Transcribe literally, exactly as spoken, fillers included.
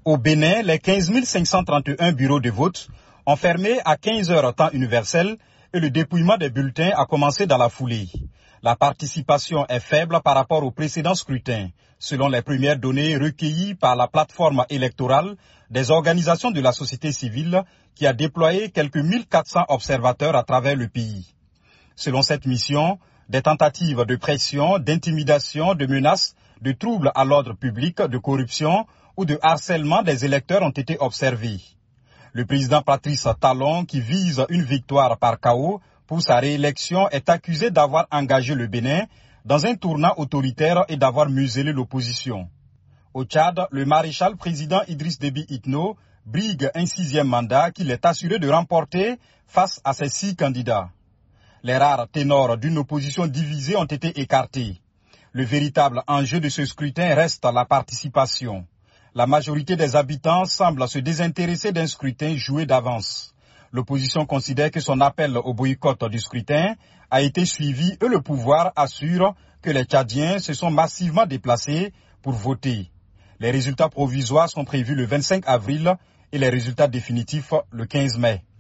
Au Bénin, les quinze mille cinq cent trente et un bureaux de vote ont fermé à quinze heures temps universel et le dépouillement des bulletins a commencé dans la foulée. La participation est faible par rapport au précédent scrutin, selon les premières données recueillies par la plateforme électorale des organisations de la société civile qui a déployé quelques mille quatre cents observateurs à travers le pays. Selon cette mission, des tentatives de pression, d'intimidation, de menaces, de troubles à l'ordre public, de corruption ou de harcèlement des électeurs ont été observés. Le président Patrice Talon, qui vise une victoire par K O pour sa réélection, est accusé d'avoir engagé le Bénin dans un tournant autoritaire et d'avoir muselé l'opposition. Au Tchad, le maréchal président Idriss Déby Itno brigue un sixième mandat qu'il est assuré de remporter face à ses six candidats. Les rares ténors d'une opposition divisée ont été écartés. Le véritable enjeu de ce scrutin reste la participation. La majorité des habitants semble se désintéresser d'un scrutin joué d'avance. L'opposition considère que son appel au boycott du scrutin a été suivi et le pouvoir assure que les Tchadiens se sont massivement déplacés pour voter. Les résultats provisoires sont prévus le vingt-cinq avril et les résultats définitifs le quinze mai.